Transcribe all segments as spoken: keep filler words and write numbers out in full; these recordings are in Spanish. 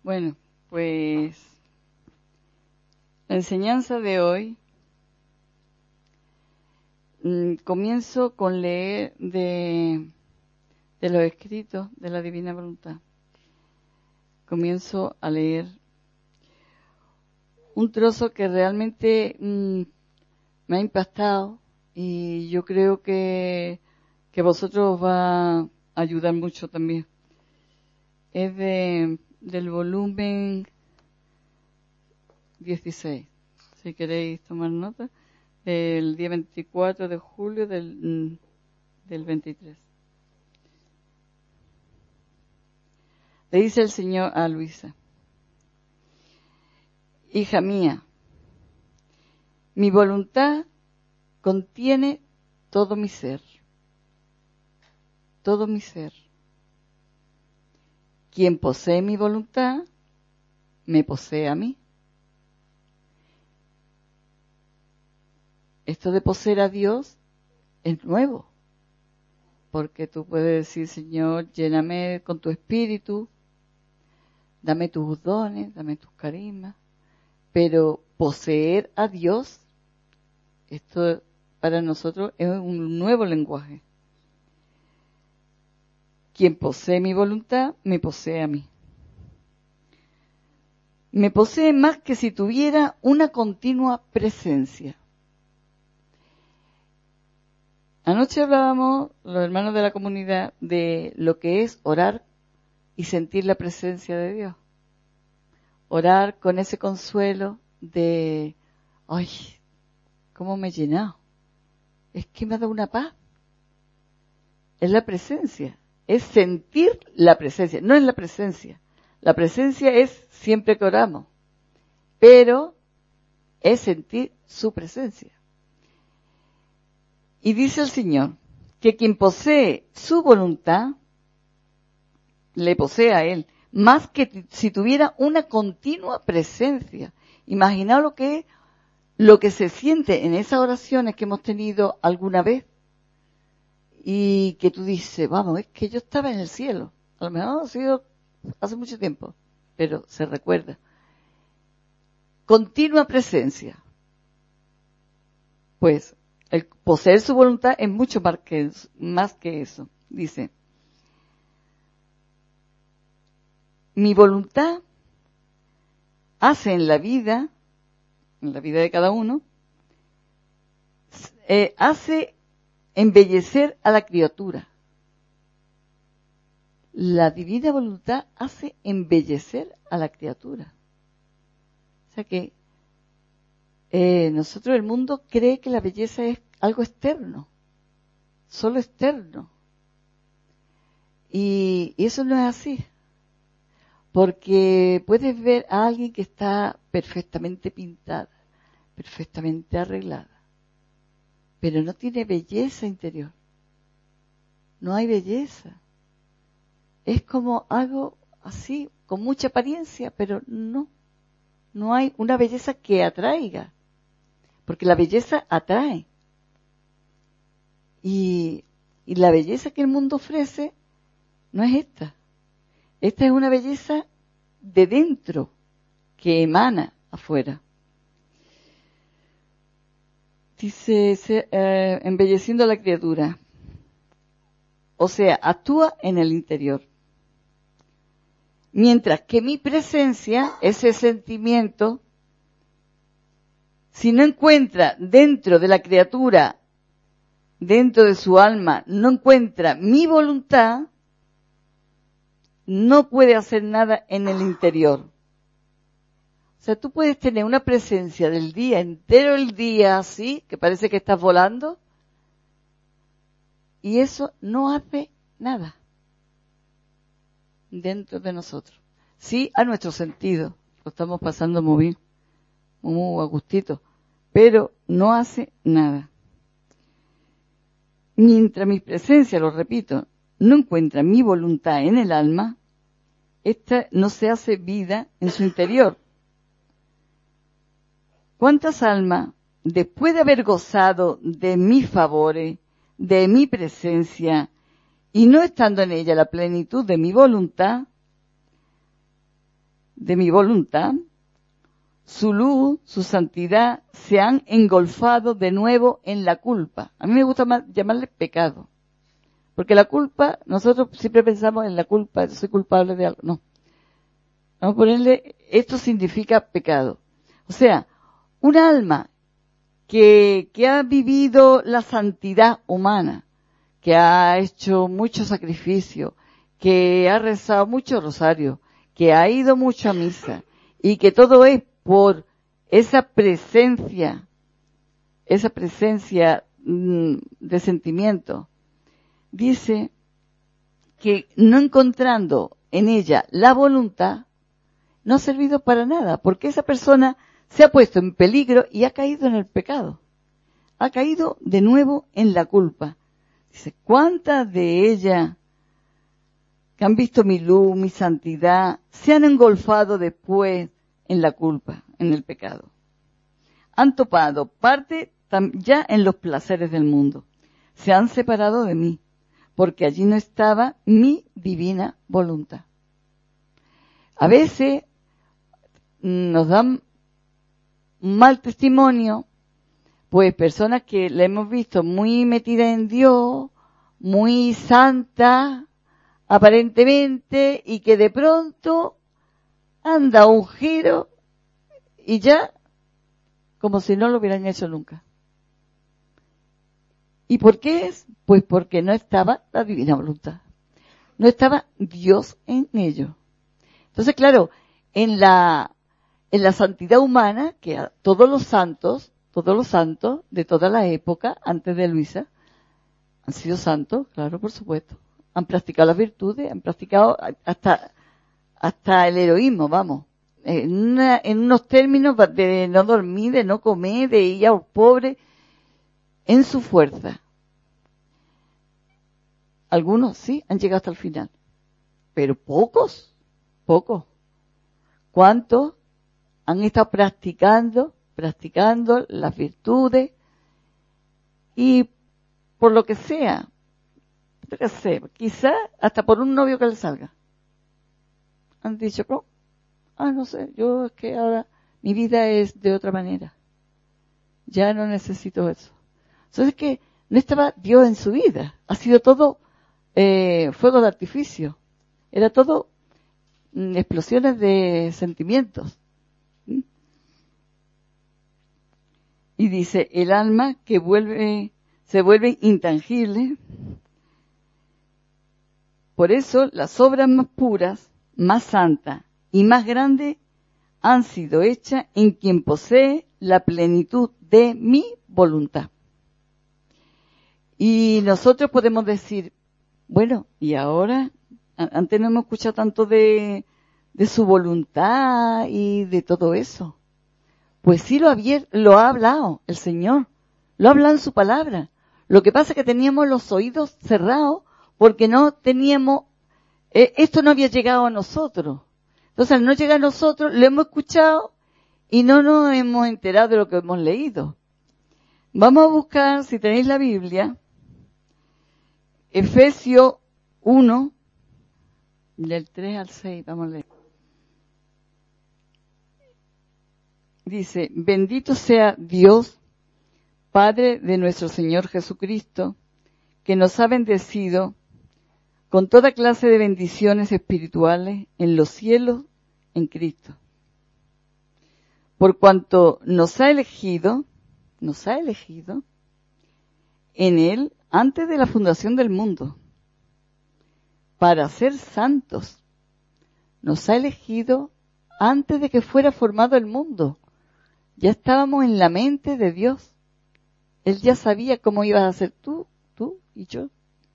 Bueno, pues la enseñanza de hoy mmm, comienzo con leer de, de los escritos de la Divina Voluntad. Comienzo a leer un trozo que realmente mmm, me ha impactado y yo creo que, que a vosotros os va a ayudar mucho también. Es de, del volumen dieciséis, si queréis tomar nota, del día veinticuatro de julio del, del veintitrés. Le dice el Señor a Luisa: hija mía, mi voluntad contiene todo mi ser, todo mi ser. Quien posee mi voluntad, me posee a mí. Esto de poseer a Dios es nuevo, porque tú puedes decir: Señor, lléname con tu espíritu, dame tus dones, dame tus carismas, pero poseer a Dios, esto para nosotros es un nuevo lenguaje. Quien posee mi voluntad, me posee a mí. Me posee más que si tuviera una continua presencia. Anoche hablábamos, los hermanos de la comunidad, de lo que es orar y sentir la presencia de Dios. Orar con ese consuelo de, ¡ay, cómo me he llenado! Es que me ha dado una paz. Es la presencia, es sentir la presencia, no es la presencia. La presencia es siempre que oramos, pero es sentir su presencia. Y dice el Señor que quien posee su voluntad, le posee a Él, más que si tuviera una continua presencia. Imaginaos lo que es, lo que se siente en esas oraciones que hemos tenido alguna vez, y que tú dices, vamos, es que yo estaba en el cielo. A lo mejor ha sido hace mucho tiempo, pero se recuerda. Continua presencia. Pues el poseer su voluntad es mucho más que, más que eso. Dice: mi voluntad hace en la vida, en la vida de cada uno, eh, hace embellecer a la criatura. La divina voluntad hace embellecer a la criatura. O sea que eh, nosotros, el mundo cree que la belleza es algo externo, solo externo. Y, y eso no es así. Porque puedes ver a alguien que está perfectamente pintada, perfectamente arreglada, pero no tiene belleza interior. No hay belleza. Es como algo así, con mucha apariencia, pero no. No hay una belleza que atraiga. Porque la belleza atrae. Y, y la belleza que el mundo ofrece no es esta. Esta es una belleza de dentro, que emana afuera. Dice, se, eh, embelleciendo a la criatura. O sea, actúa en el interior. Mientras que mi presencia, ese sentimiento, si no encuentra dentro de la criatura, dentro de su alma, no encuentra mi voluntad, no puede hacer nada en el interior. O sea, tú puedes tener una presencia del día entero, el día así, que parece que estás volando, y eso no hace nada dentro de nosotros. Sí, a nuestro sentido, lo estamos pasando muy bien, muy a gustito, pero no hace nada. Mientras mi presencia, lo repito, no encuentra mi voluntad en el alma, esta no se hace vida en su interior. ¿Cuántas almas, después de haber gozado de mis favores, de mi presencia, y no estando en ella la plenitud de mi voluntad, de mi voluntad, su luz, su santidad, se han engolfado de nuevo en la culpa. A mí me gusta más llamarle pecado. Porque la culpa, nosotros siempre pensamos en la culpa, soy culpable de algo. No. Vamos a ponerle, esto significa pecado. O sea, un alma que, que ha vivido la santidad humana, que ha hecho mucho sacrificio, que ha rezado mucho rosario, que ha ido mucho a misa, y que todo es por esa presencia, esa presencia mmm, de sentimiento. Dice que no encontrando en ella la voluntad, no ha servido para nada, porque esa persona se ha puesto en peligro y ha caído en el pecado. Ha caído de nuevo en la culpa. Dice, ¿cuántas de ellas que han visto mi luz, mi santidad, se han engolfado después en la culpa, en el pecado? Han topado parte ya en los placeres del mundo. Se han separado de mí, porque allí no estaba mi divina voluntad. A veces nos dan mal testimonio, pues personas que la hemos visto muy metida en Dios, muy santa, aparentemente, y que de pronto han dado un giro y ya como si no lo hubieran hecho nunca. ¿Y por qué es? Pues porque no estaba la divina voluntad. No estaba Dios en ello. Entonces, claro, en la en la santidad humana, que a todos los santos, todos los santos de toda la época, antes de Luisa, han sido santos, claro, por supuesto. Han practicado las virtudes, han practicado hasta, hasta el heroísmo, vamos. En, una, en unos términos de no dormir, de no comer, de ir a los pobres, en su fuerza. Algunos sí han llegado hasta el final, pero pocos, pocos. ¿Cuántos han estado practicando, practicando las virtudes y por lo que sea, yo qué sé, quizá hasta por un novio que le salga? Han dicho, oh, ah, no sé, yo es que ahora mi vida es de otra manera. Ya no necesito eso. Entonces es que no estaba Dios en su vida. Ha sido todo eh, fuego de artificio. Era todo mm, explosiones de sentimientos. ¿Mm? Y dice, el alma que vuelve, se vuelve intangible. Por eso las obras más puras, más santas y más grandes han sido hechas en quien posee la plenitud de mi voluntad. Y nosotros podemos decir, bueno, y ahora, antes no hemos escuchado tanto de, de su voluntad y de todo eso. Pues sí lo, había, lo ha hablado el Señor, lo ha hablado en su palabra. Lo que pasa es que teníamos los oídos cerrados porque no teníamos, eh, esto no había llegado a nosotros. Entonces al no llegar a nosotros, lo hemos escuchado y no nos hemos enterado de lo que hemos leído. Vamos a buscar, si tenéis la Biblia, Efesios uno, del tres al seis, vamos a leer. Dice, bendito sea Dios, Padre de nuestro Señor Jesucristo, que nos ha bendecido con toda clase de bendiciones espirituales en los cielos en Cristo. Por cuanto nos ha elegido, nos ha elegido en Él antes de la fundación del mundo, para ser santos. Nos ha elegido antes de que fuera formado el mundo. Ya estábamos en la mente de Dios. Él ya sabía cómo ibas a ser tú, tú y yo.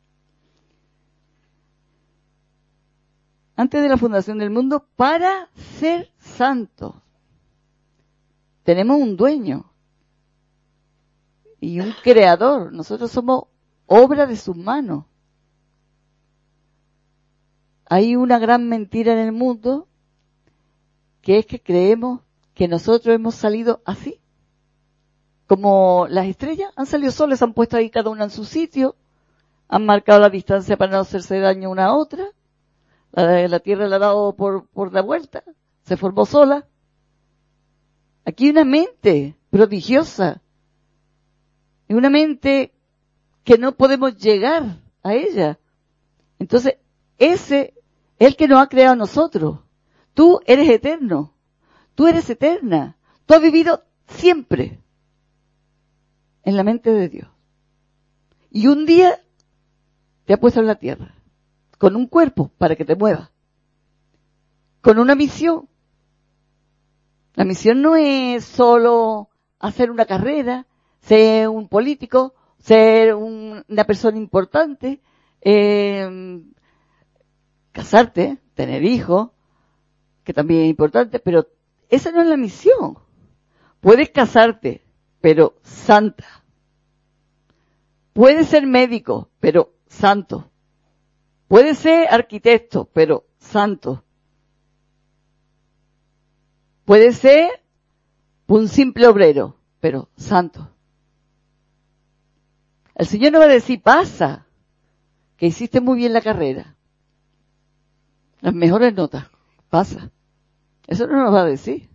Antes de la fundación del mundo, para ser santos. Tenemos un dueño y un creador. Nosotros somos obra de sus manos. Hay una gran mentira en el mundo, que es que creemos que nosotros hemos salido así. Como las estrellas han salido solas, han puesto ahí cada una en su sitio, han marcado la distancia para no hacerse daño una a otra, la, la Tierra la ha dado por, por la vuelta, se formó sola. Aquí hay una mente prodigiosa, y una mente que no podemos llegar a ella. Entonces, ese es el que nos ha creado a nosotros. Tú eres eterno, tú eres eterna, tú has vivido siempre en la mente de Dios. Y un día te ha puesto en la tierra, con un cuerpo para que te muevas, con una misión. La misión no es solo hacer una carrera, ser un político, ser un, una persona importante, eh, casarte, tener hijos, que también es importante, pero esa no es la misión. Puedes casarte, pero santa. Puedes ser médico, pero santo. Puedes ser arquitecto, pero santo. Puede ser un simple obrero, pero santo. El Señor no va a decir, pasa, que hiciste muy bien la carrera. Las mejores notas, pasa. Eso no nos va a decir.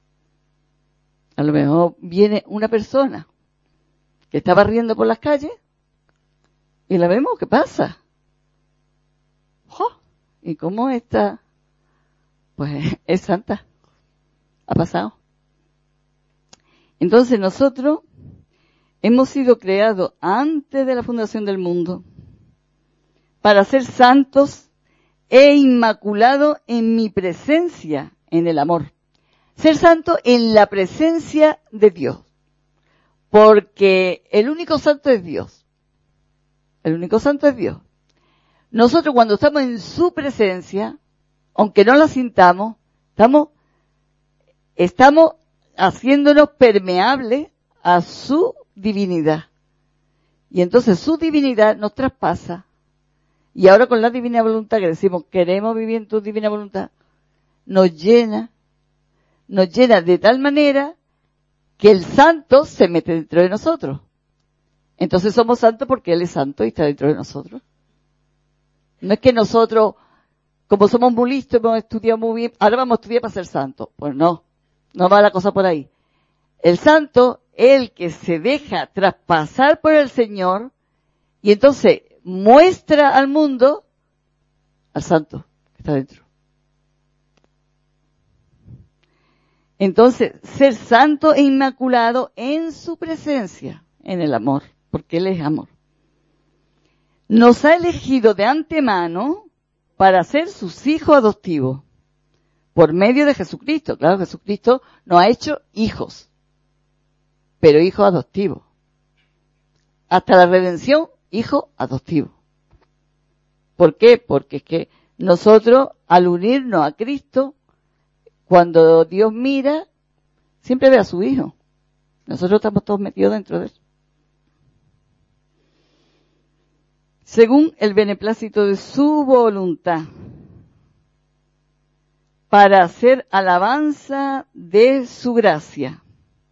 A lo mejor viene una persona que está barriendo por las calles y la vemos, ¿qué pasa? ¡Oh! ¿Y cómo está? Pues es santa. Ha pasado. Entonces nosotros hemos sido creados antes de la fundación del mundo para ser santos e inmaculados en mi presencia, en el amor. Ser santo en la presencia de Dios. Porque el único santo es Dios. El único santo es Dios. Nosotros cuando estamos en su presencia, aunque no la sintamos, estamos Estamos haciéndonos permeables a su divinidad. Y entonces su divinidad nos traspasa. Y ahora con la divina voluntad que decimos, queremos vivir en tu divina voluntad, nos llena, nos llena de tal manera que el santo se mete dentro de nosotros. Entonces somos santos porque Él es santo y está dentro de nosotros. No es que nosotros, como somos muy listos, hemos estudiado muy bien, ahora vamos a estudiar para ser santos. Pues no. No va la cosa por ahí. El santo es el que se deja traspasar por el Señor y entonces muestra al mundo al santo que está dentro. Entonces, ser santo e inmaculado en su presencia, en el amor, porque Él es amor. Nos ha elegido de antemano para ser sus hijos adoptivos. Por medio de Jesucristo. Claro, Jesucristo nos ha hecho hijos, pero hijos adoptivos. Hasta la redención, hijo adoptivo. ¿Por qué? Porque es que nosotros, al unirnos a Cristo, cuando Dios mira, siempre ve a su hijo. Nosotros estamos todos metidos dentro de él. Según el beneplácito de su voluntad, para hacer alabanza de su gracia.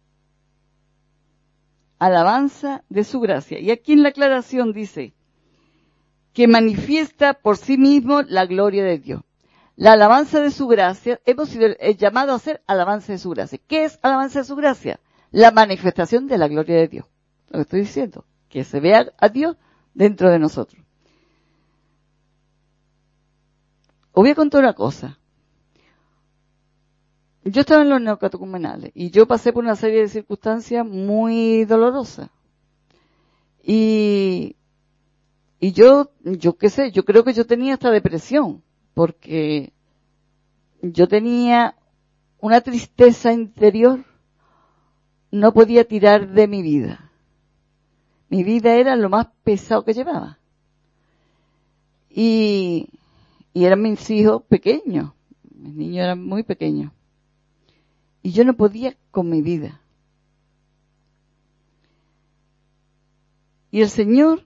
Alabanza de su gracia. Y aquí en la aclaración dice que manifiesta por sí mismo la gloria de Dios. La alabanza de su gracia, hemos sido llamados a hacer alabanza de su gracia. ¿Qué es alabanza de su gracia? La manifestación de la gloria de Dios. Lo que estoy diciendo, que se vea a Dios dentro de nosotros. Os voy a contar una cosa. Yo estaba en los neocatecumenales y yo pasé por una serie de circunstancias muy dolorosas. Y, y yo, yo qué sé, yo creo que yo tenía hasta depresión, porque yo tenía una tristeza interior, no podía tirar de mi vida. Mi vida era lo más pesado que llevaba. Y, y eran mis hijos pequeños, mis niños eran muy pequeños. Y yo no podía con mi vida. Y el Señor,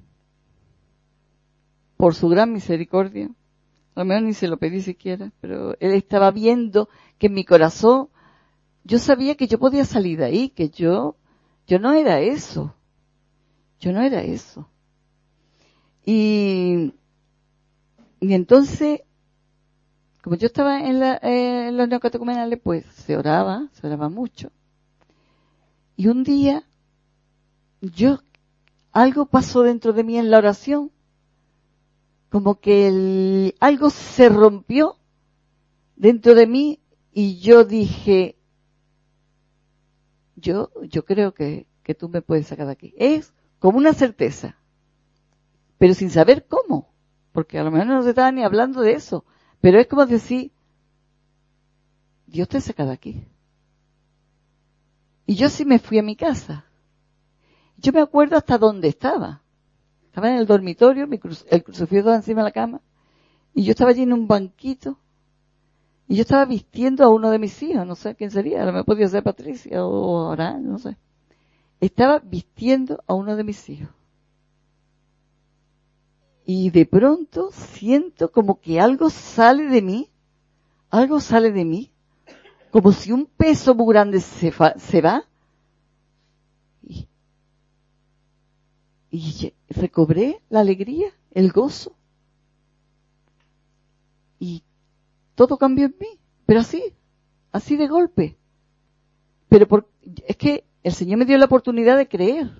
por su gran misericordia, a lo mejor ni se lo pedí siquiera, pero Él estaba viendo que en mi corazón, yo sabía que yo podía salir de ahí, que yo, yo no era eso. Yo no era eso. Y, y entonces, como yo estaba en, la, eh, en los neocatecumenales, pues se oraba, se oraba mucho. Y un día, yo, algo pasó dentro de mí en la oración, como que el, algo se rompió dentro de mí y yo dije, yo, yo creo que, que tú me puedes sacar de aquí. Es como una certeza, pero sin saber cómo, porque a lo mejor no se estaba ni hablando de eso, pero es como decir, Dios te saca de aquí. Y yo sí me fui a mi casa. Yo me acuerdo hasta dónde estaba. Estaba en el dormitorio, mi cru- el crucifijo estaba encima de la cama, y yo estaba allí en un banquito, y yo estaba vistiendo a uno de mis hijos, no sé quién sería, a lo mejor podía ser Patricia o Abraham, no sé. Estaba vistiendo a uno de mis hijos. Y de pronto siento como que algo sale de mí, algo sale de mí, como si un peso muy grande se, fa, se va, y, y recobré la alegría, el gozo, y todo cambió en mí, pero así, así de golpe. Pero por, es que el Señor me dio la oportunidad de creer,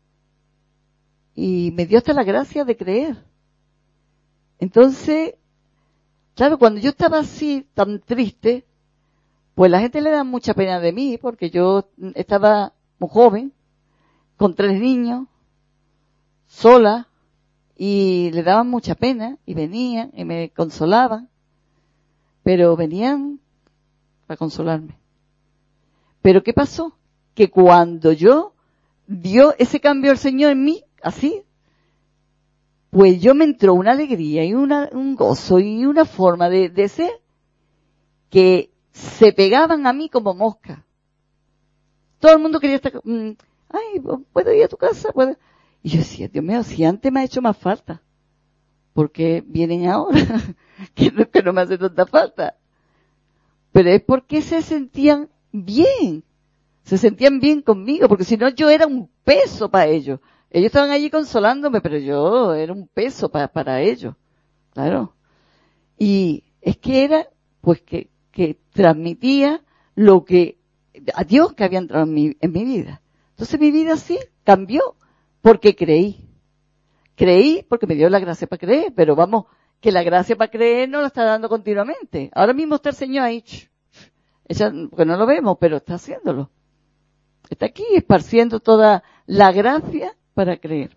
y me dio hasta la gracia de creer. Entonces, claro, cuando yo estaba así, tan triste, pues la gente le da mucha pena de mí, porque yo estaba muy joven, con tres niños, sola, y le daban mucha pena, y venían, y me consolaban, pero venían para consolarme. Pero ¿qué pasó? Que cuando yo dio ese cambio al Señor en mí, así, pues yo me entró una alegría y una, un gozo y una forma de, de ser que se pegaban a mí como moscas. Todo el mundo quería estar, mmm, ay, ¿puedo ir a tu casa? ¿Puedo? Y yo decía, Dios mío, si antes me ha hecho más falta, ¿por qué vienen ahora? que, no, que no me hace tanta falta. Pero es porque se sentían bien, se sentían bien conmigo, porque si no yo era un peso para ellos. Ellos estaban allí consolándome, pero yo era un peso para, para ellos, claro. Y es que era, pues que, que transmitía lo que, a Dios que había entrado en mi, en mi vida. Entonces mi vida sí cambió, porque creí. Creí porque me dio la gracia para creer, pero vamos, que la gracia para creer no la está dando continuamente. Ahora mismo está el Señor ahí, ella, porque no lo vemos, pero está haciéndolo. Está aquí esparciendo toda la gracia para creer.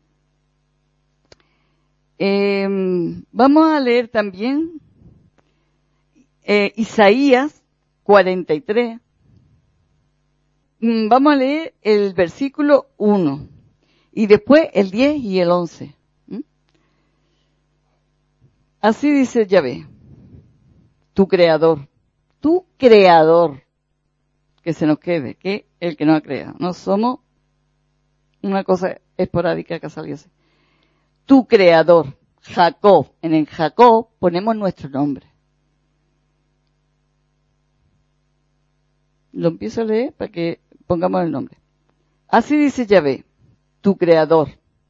Eh, vamos a leer también eh, Isaías cuarenta y tres. Mm, vamos a leer el versículo uno y después el diez y el once. ¿Mm? Así dice Yahvé, tu creador, tu creador, que se nos quede, que el que nos ha creado. No somos una cosa esporádica que salió así. Tu creador, Jacob. En el Jacob ponemos nuestro nombre. Lo empiezo a leer para que pongamos el nombre. Así dice Yahvé, tu creador,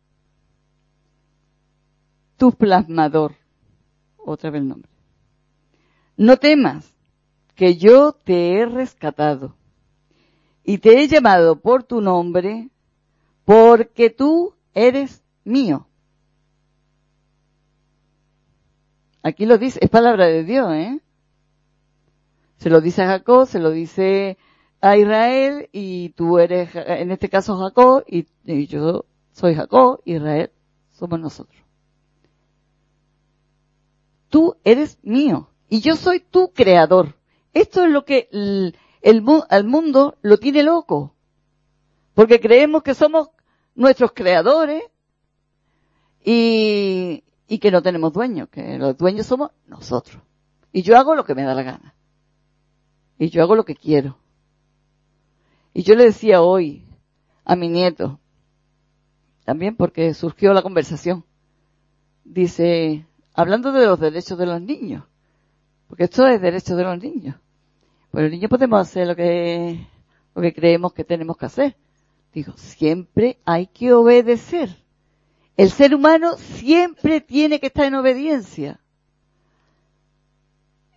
tu plasmador. Otra vez el nombre. No temas, que yo te he rescatado y te he llamado por tu nombre, porque tú eres mío. Aquí lo dice, es palabra de Dios, ¿eh? Se lo dice a Jacob, se lo dice a Israel, y tú eres, en este caso, Jacob, y, y yo soy Jacob, Israel, somos nosotros. Tú eres mío, y yo soy tu creador. Esto es lo que el, el, el mundo lo tiene loco, porque creemos que somos nuestros creadores, y, y que no tenemos dueños, que los dueños somos nosotros. Y yo hago lo que me da la gana. Y yo hago lo que quiero. Y yo le decía hoy a mi nieto, también porque surgió la conversación, dice, hablando de los derechos de los niños, porque esto es derecho de los niños. Pues los niños podemos hacer lo que, lo que creemos que tenemos que hacer. Digo, siempre hay que obedecer. El ser humano siempre tiene que estar en obediencia.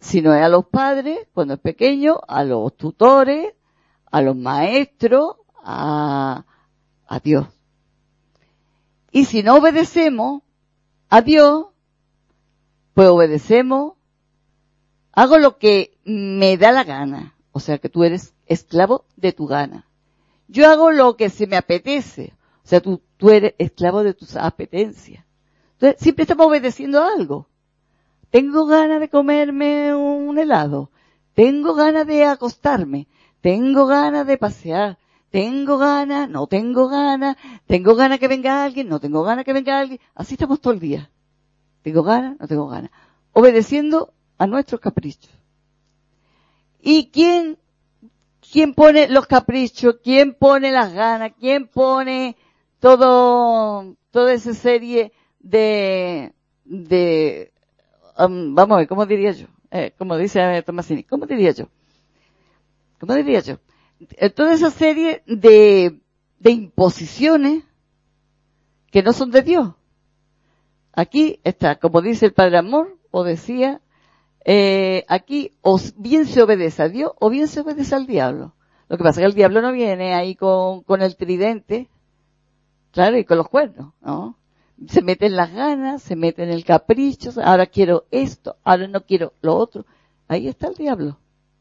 Si no es a los padres, cuando es pequeño, a los tutores, a los maestros, a, a Dios. Y si no obedecemos a Dios, pues obedecemos, hago lo que me da la gana. O sea que tú eres esclavo de tu gana. Yo hago lo que se me apetece. O sea, tú, tú eres esclavo de tus apetencias. Entonces, siempre estamos obedeciendo a algo. Tengo ganas de comerme un helado. Tengo ganas de acostarme. Tengo ganas de pasear. Tengo ganas, no tengo ganas. Tengo ganas que venga alguien, no tengo ganas que venga alguien. Así estamos todo el día. Tengo ganas, no tengo ganas. Obedeciendo a nuestros caprichos. ¿Y quién, quién pone los caprichos? ¿Quién pone las ganas? ¿Quién pone todo, toda esa serie de, de, um, vamos a ver, ¿cómo diría yo? Eh, como dice Tomasini, ¿cómo diría yo? ¿Cómo diría yo? Eh, toda esa serie de, de imposiciones que no son de Dios. Aquí está, como dice el Padre Amor, o decía, eh, aquí o bien se obedece a Dios o bien se obedece al diablo. Lo que pasa es que el diablo no viene ahí con, con el tridente, claro, y con los cuernos, ¿no? Se mete en las ganas, se mete en el capricho, ahora quiero esto, ahora no quiero lo otro. Ahí está el diablo.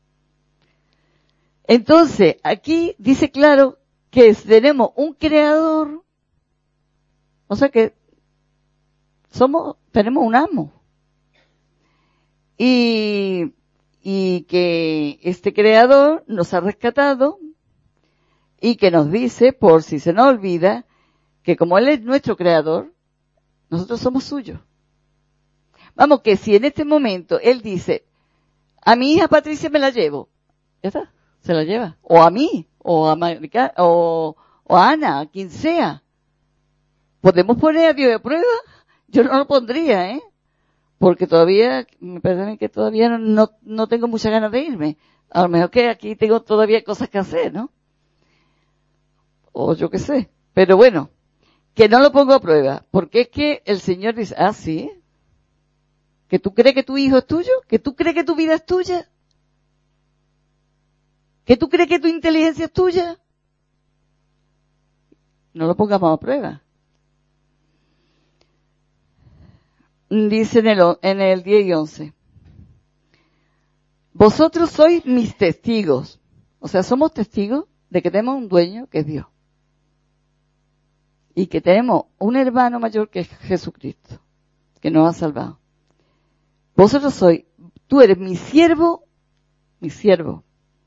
Entonces, aquí dice claro que tenemos un creador, o sea que somos, tenemos un amo. Y, y que este creador nos ha rescatado y que nos dice, por si se nos olvida, que como Él es nuestro creador, nosotros somos suyos. Vamos, que si en este momento Él dice, a mi hija Patricia me la llevo, ya está, se la lleva. O a mí, o a Marica, o, o a Ana, a quien sea. ¿Podemos poner a Dios de prueba? Yo no lo pondría, ¿eh? Porque todavía, me parece que todavía no, no, no tengo muchas ganas de irme. A lo mejor que aquí tengo todavía cosas que hacer, ¿no? O yo qué sé. Pero bueno, que no lo pongo a prueba. Porque es que el Señor dice, ah, sí, que tú crees que tu hijo es tuyo, que tú crees que tu vida es tuya, que tú crees que tu inteligencia es tuya. No lo pongamos a prueba. Dice en el, en el diez y once. Vosotros sois mis testigos. O sea, somos testigos de que tenemos un dueño que es Dios. Y que tenemos un hermano mayor que es Jesucristo, que nos ha salvado. Vosotros sois, tú eres mi siervo, mi siervo,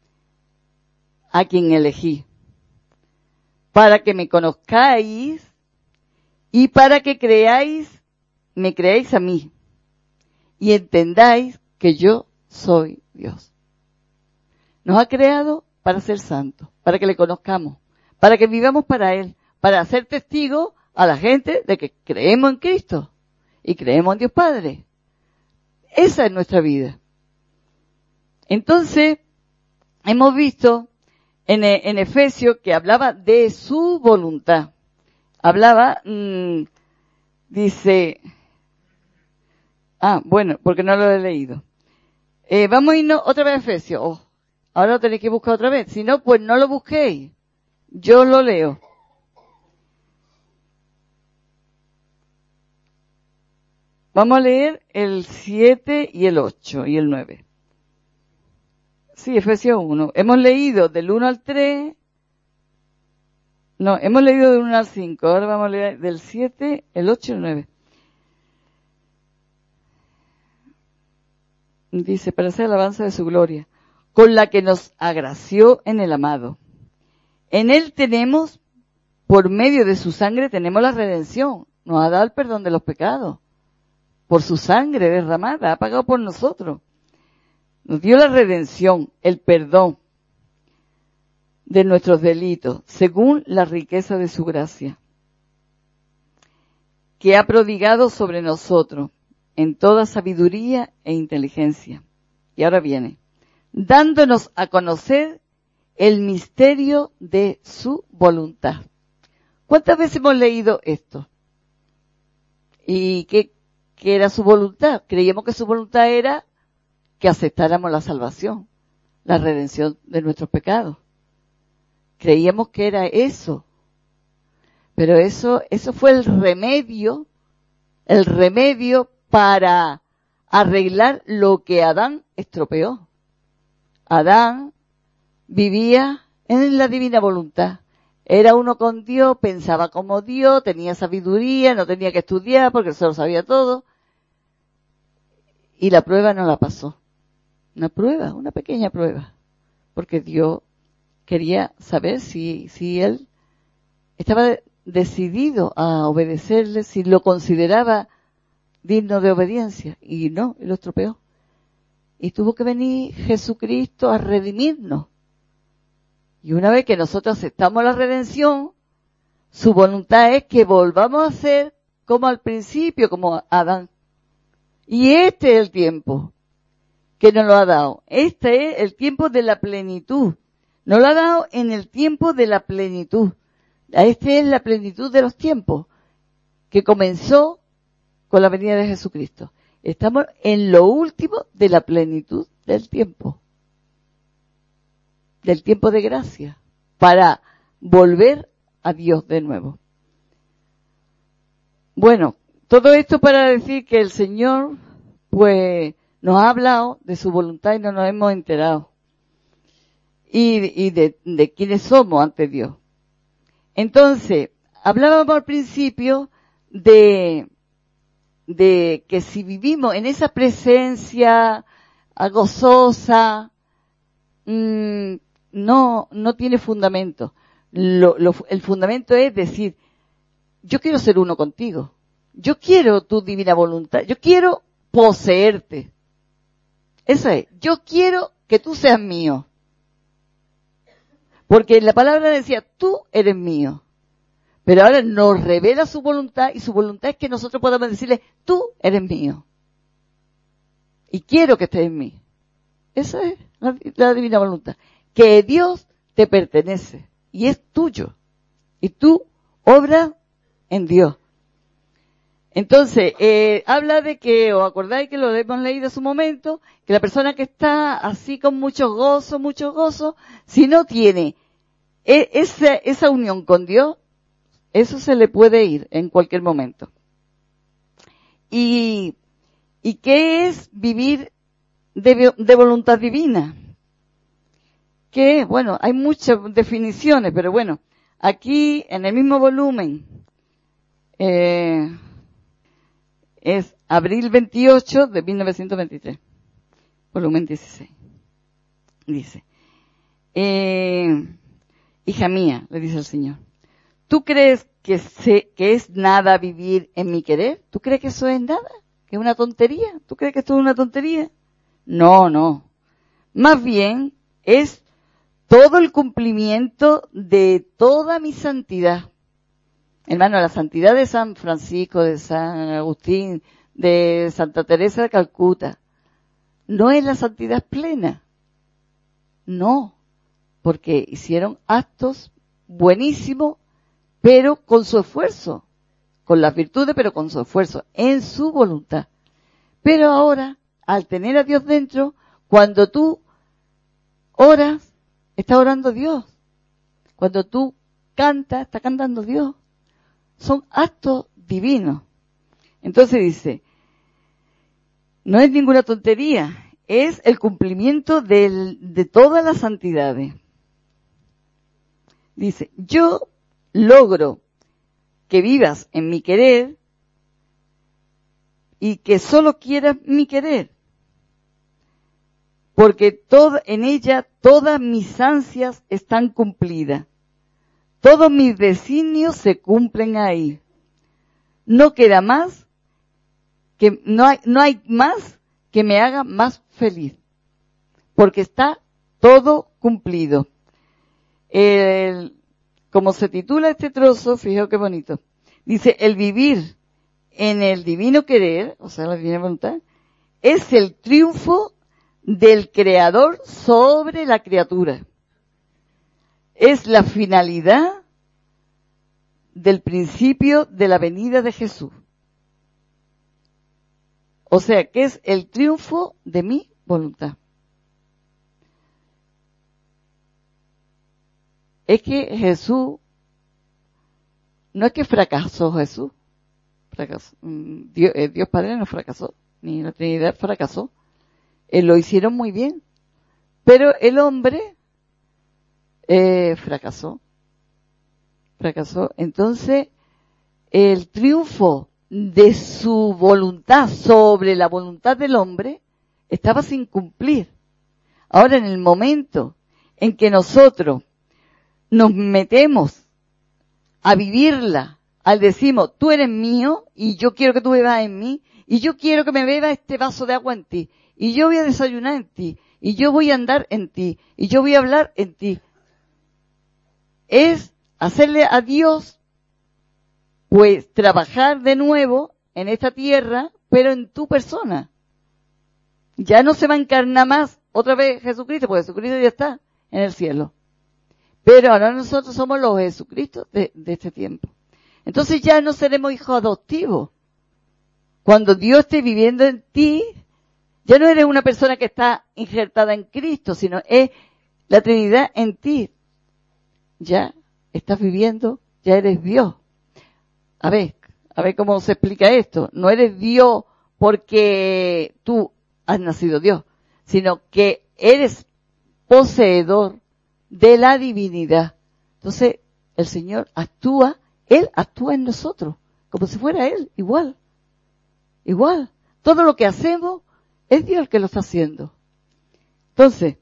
a quien elegí, para que me conozcáis y para que creáis me creáis a mí y entendáis que yo soy Dios. Nos ha creado para ser santos, para que le conozcamos, para que vivamos para Él, para ser testigos a la gente de que creemos en Cristo y creemos en Dios Padre. Esa es nuestra vida. Entonces, hemos visto en, en Efesios que hablaba de su voluntad. Hablaba, mmm, dice... Ah, bueno, porque no lo he leído. Eh, vamos a irnos otra vez a Efesios. Oh, ahora lo tenéis que buscar otra vez. Si no, pues no lo busquéis. Yo lo leo. Vamos a leer el siete y el ocho y el nueve. Sí, Efesios uno. Hemos leído del uno al tres. No, hemos leído del uno al cinco. Ahora vamos a leer del siete, el ocho y el nueve. Dice, para hacer alabanza de su gloria, con la que nos agració en el amado. En Él tenemos, por medio de su sangre, tenemos la redención. Nos ha dado el perdón de los pecados. Por su sangre derramada, ha pagado por nosotros. Nos dio la redención, el perdón de nuestros delitos, según la riqueza de su gracia, que ha prodigado sobre nosotros en toda sabiduría e inteligencia. Y ahora viene, dándonos a conocer el misterio de su voluntad. ¿Cuántas veces hemos leído esto? ¿Y qué, qué era su voluntad? Creíamos que su voluntad era que aceptáramos la salvación, la redención de nuestros pecados. Creíamos que era eso. Pero eso, eso fue el remedio, el remedio para arreglar lo que Adán estropeó. Adán vivía en la divina voluntad. Era uno con Dios, pensaba como Dios, tenía sabiduría, no tenía que estudiar porque se lo sabía todo. Y la prueba no la pasó. Una prueba, una pequeña prueba. Porque Dios quería saber si, si él estaba decidido a obedecerle, si lo consideraba digno de obediencia. Y no, él lo estropeó. Y tuvo que venir Jesucristo a redimirnos. Y una vez que nosotros aceptamos la redención, su voluntad es que volvamos a ser como al principio, como Adán. Y este es el tiempo que nos lo ha dado. Este es el tiempo de la plenitud. Nos lo ha dado en el tiempo de la plenitud. Este es la plenitud de los tiempos, que comenzó con la venida de Jesucristo. Estamos en lo último de la plenitud del tiempo. Del tiempo de gracia, para volver a Dios de nuevo. Bueno, todo esto para decir que el Señor, pues, nos ha hablado de su voluntad y no nos hemos enterado. Y, y de, de quiénes somos ante Dios. Entonces, hablábamos al principio de, de que si vivimos en esa presencia gozosa, mmm, no, no tiene fundamento. Lo, lo, el fundamento es decir, yo quiero ser uno contigo. Yo quiero tu divina voluntad. Yo quiero poseerte. Eso es. Yo quiero que tú seas mío. Porque la palabra decía, tú eres mío. Pero ahora nos revela su voluntad y su voluntad es que nosotros podamos decirle, tú eres mío. Y quiero que estés en mí. Esa es la, la divina voluntad. Que Dios te pertenece y es tuyo. Y tú obras en Dios. Entonces, eh, habla de que, os acordáis que lo hemos leído hace un momento, que la persona que está así con mucho gozo, mucho gozo, si no tiene e- esa, esa unión con Dios, eso se le puede ir en cualquier momento. ¿Y, y qué es vivir de, de voluntad divina? Que, bueno, hay muchas definiciones, pero bueno, aquí en el mismo volumen, eh, es abril veintiocho de mil novecientos veintitrés, volumen dieciséis. Dice, eh, hija mía, le dice el Señor, ¿tú crees que, se, que es nada vivir en mi querer? ¿Tú crees que eso es nada? ¿Que es una tontería? ¿Tú crees que esto es una tontería? No, no. Más bien es todo el cumplimiento de toda mi santidad. Hermano, la santidad de San Francisco, de San Agustín, de Santa Teresa de Calcuta, no es la santidad plena. No, porque hicieron actos buenísimos, pero con su esfuerzo, con las virtudes, pero con su esfuerzo, en su voluntad. Pero ahora, al tener a Dios dentro, cuando tú oras, está orando Dios. Cuando tú cantas, está cantando Dios. Son actos divinos. Entonces dice, no es ninguna tontería, es el cumplimiento del, de todas las santidades. Dice, yo logro que vivas en mi querer y que solo quieras mi querer. Porque todo, en ella todas mis ansias están cumplidas. Todos mis designios se cumplen ahí. No queda más, que no hay, no hay más que me haga más feliz. Porque está todo cumplido. El, como se titula este trozo, fijaos qué bonito. Dice, el vivir en el divino querer, o sea, la divina voluntad, es el triunfo del Creador sobre la criatura. Es la finalidad del principio de la venida de Jesús. O sea, que es el triunfo de mí voluntad. Es que Jesús, no es que fracasó Jesús, fracasó, Dios, Dios Padre no fracasó, ni la Trinidad fracasó, Él lo hicieron muy bien, pero el hombre eh, fracasó, fracasó. Entonces, el triunfo de su voluntad sobre la voluntad del hombre estaba sin cumplir. Ahora, en el momento en que nosotros nos metemos a vivirla, al decimos, tú eres mío y yo quiero que tú bebas en mí y yo quiero que me beba este vaso de agua en ti y yo voy a desayunar en ti y yo voy a andar en ti y yo voy a hablar en ti. Es hacerle a Dios, pues, trabajar de nuevo en esta tierra, pero en tu persona. Ya no se va a encarnar más otra vez Jesucristo, porque Jesucristo ya está en el cielo. Pero ahora nosotros somos los Jesucristos de, de este tiempo. Entonces ya no seremos hijos adoptivos. Cuando Dios esté viviendo en ti, ya no eres una persona que está injertada en Cristo, sino es la Trinidad en ti. Ya estás viviendo, ya eres Dios. A ver, a ver cómo se explica esto. No eres Dios porque tú has nacido Dios, sino que eres poseedor de la divinidad. Entonces, el Señor actúa, Él actúa en nosotros, como si fuera Él, igual, igual. Todo lo que hacemos es Dios el que lo está haciendo. Entonces,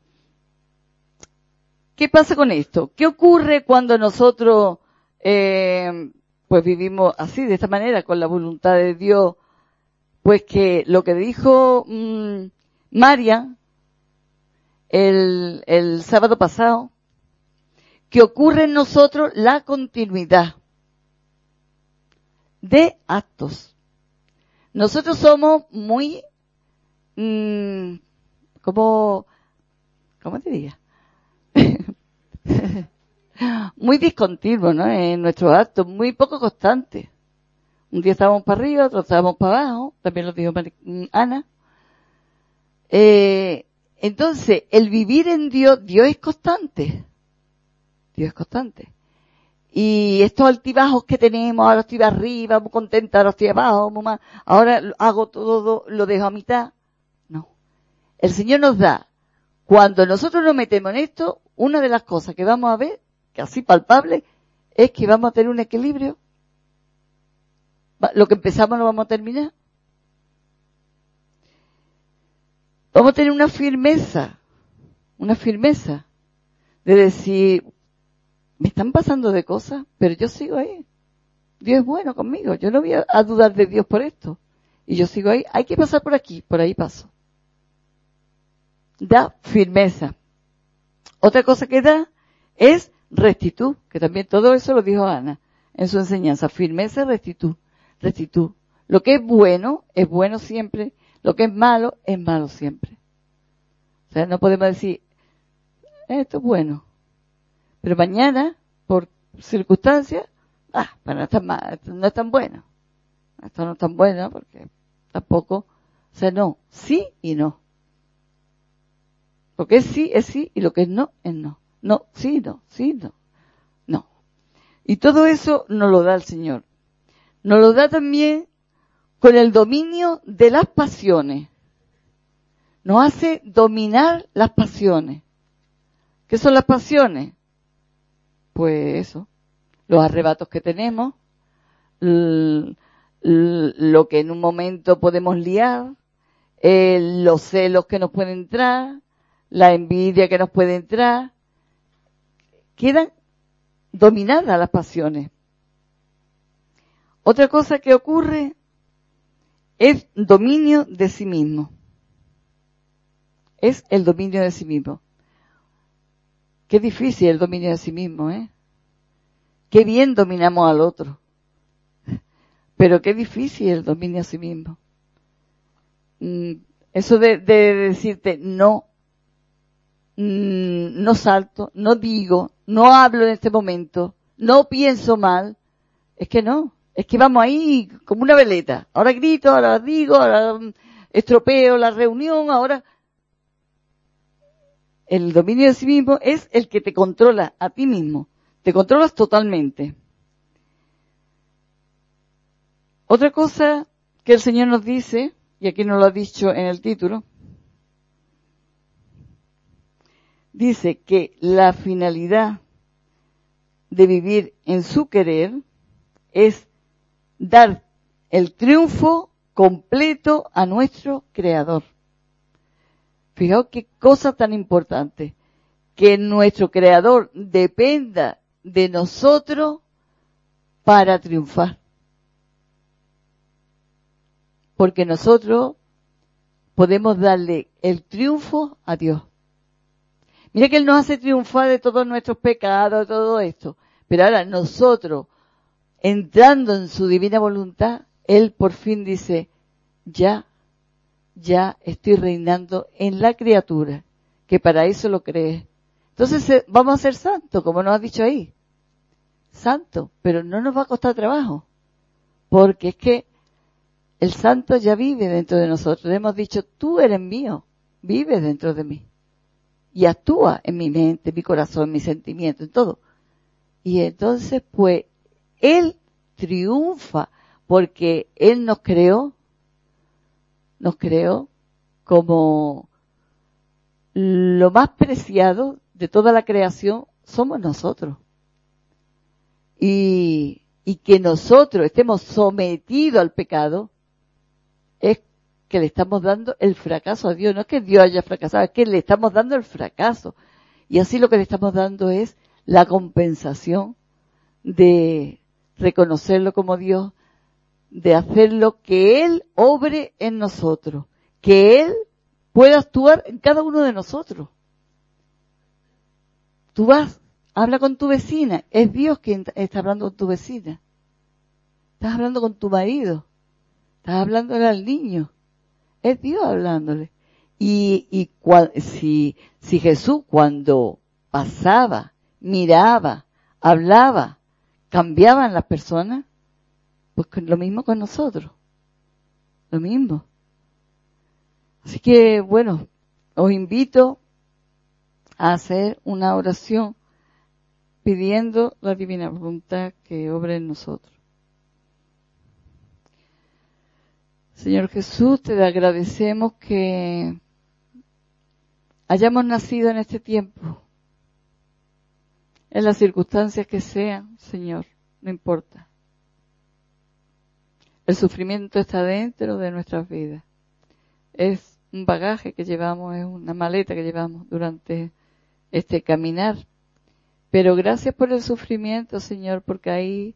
¿qué pasa con esto? ¿Qué ocurre cuando nosotros, eh, pues vivimos así, de esta manera, con la voluntad de Dios? Pues que lo que dijo mmm, María el, el sábado pasado, que ocurre en nosotros la continuidad de actos. Nosotros somos muy, mmm, como, ¿cómo te diría? Muy discontinuos, ¿no? En nuestros actos, muy poco constantes. Un día estábamos para arriba, otro estábamos para abajo, también lo dijo Ana. Eh, entonces, el vivir en Dios, Dios es constante. Dios es constante. Y estos altibajos que tenemos, ahora estoy arriba, muy contenta, ahora estoy abajo, muy mal, ahora hago todo, lo dejo a mitad. No. El Señor nos da, cuando nosotros nos metemos en esto, una de las cosas que vamos a ver, que así palpable, es que vamos a tener un equilibrio. Lo que empezamos lo vamos a terminar. Vamos a tener una firmeza, una firmeza de decir, me están pasando de cosas, pero yo sigo ahí. Dios es bueno conmigo, yo no voy a, a dudar de Dios por esto. Y yo sigo ahí, hay que pasar por aquí, por ahí paso. Da firmeza. Otra cosa que da es rectitud, que también todo eso lo dijo Ana en su enseñanza. Firmeza y rectitud. Rectitud. Lo que es bueno, es bueno siempre. Lo que es malo, es malo siempre. O sea, no podemos decir, esto es bueno. Pero mañana, por circunstancias, ah, pero no es tan mal, no es tan bueno. Esto no es tan bueno porque tampoco, o sea, no, sí y no. Lo que es sí es sí y lo que es no es no. No, sí, no, sí, no. No. Y todo eso nos lo da el Señor. Nos lo da también con el dominio de las pasiones. Nos hace dominar las pasiones. ¿Qué son las pasiones? Pues eso, los arrebatos que tenemos, l- l- lo que en un momento podemos liar, eh, los celos que nos pueden entrar, la envidia que nos puede entrar, quedan dominadas las pasiones. Otra cosa que ocurre es dominio de sí mismo. Es el dominio de sí mismo. Qué difícil el dominio de sí mismo, ¿eh? Qué bien dominamos al otro. Pero qué difícil el dominio de sí mismo. Mm, eso de, de decirte no, mm, no salto, no digo, no hablo en este momento, no pienso mal, es que no. Es que vamos ahí como una veleta. Ahora grito, ahora digo, ahora estropeo la reunión, ahora... el dominio de sí mismo es el que te controla a ti mismo. Te controlas totalmente. Otra cosa que el Señor nos dice, y aquí nos lo ha dicho en el título, dice que la finalidad de vivir en su querer es dar el triunfo completo a nuestro Creador. Fijaos qué cosa tan importante, que nuestro Creador dependa de nosotros para triunfar. Porque nosotros podemos darle el triunfo a Dios. Mira que Él nos hace triunfar de todos nuestros pecados, de todo esto. Pero ahora nosotros, entrando en su divina voluntad, Él por fin dice, ya, ya estoy reinando en la criatura, que para eso lo cree. Entonces vamos a ser santos, como nos ha dicho ahí. Santos, pero no nos va a costar trabajo. Porque es que el santo ya vive dentro de nosotros. Le hemos dicho, tú eres mío, vive dentro de mí. Y actúa en mi mente, en mi corazón, en mis sentimientos, en todo. Y entonces, pues, Él triunfa porque Él nos creó, nos creó como lo más preciado de toda la creación somos nosotros. Y, y que nosotros estemos sometidos al pecado es que le estamos dando el fracaso a Dios. No es que Dios haya fracasado, es que le estamos dando el fracaso. Y así lo que le estamos dando es la compensación de reconocerlo como Dios, de hacer lo que Él obre en nosotros, que Él pueda actuar en cada uno de nosotros. Tú vas, habla con tu vecina, es Dios quien está hablando con tu vecina. Estás hablando con tu marido, estás hablándole al niño, es Dios hablándole. Y, y cua, si, si Jesús cuando pasaba, miraba, hablaba, cambiaban las personas, pues lo mismo con nosotros, lo mismo. Así que, bueno, os invito a hacer una oración pidiendo la divina voluntad que obre en nosotros. Señor Jesús, te agradecemos que hayamos nacido en este tiempo, en las circunstancias que sean, Señor, no importa. El sufrimiento está dentro de nuestras vidas. Es un bagaje que llevamos, es una maleta que llevamos durante este caminar. Pero gracias por el sufrimiento, Señor, porque ahí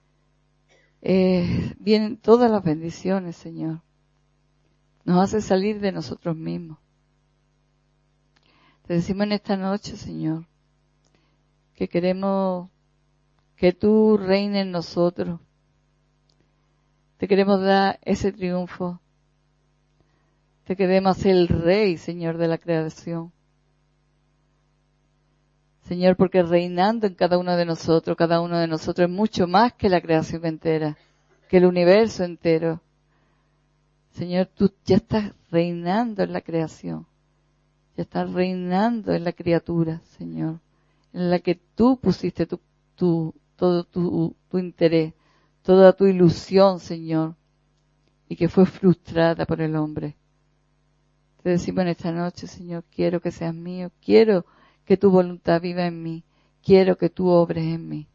eh, vienen todas las bendiciones, Señor. Nos hace salir de nosotros mismos. Te decimos en esta noche, Señor, que queremos que tú reines en nosotros. Te queremos dar ese triunfo. Te queremos ser el Rey, Señor, de la creación. Señor, porque reinando en cada uno de nosotros, cada uno de nosotros es mucho más que la creación entera, que el universo entero. Señor, tú ya estás reinando en la creación. Ya estás reinando en la criatura, Señor, en la que tú pusiste tu, tu, todo tu, tu interés, toda tu ilusión, Señor, y que fue frustrada por el hombre. Te decimos en esta noche, Señor, quiero que seas mío, quiero que tu voluntad viva en mí, quiero que tú obres en mí.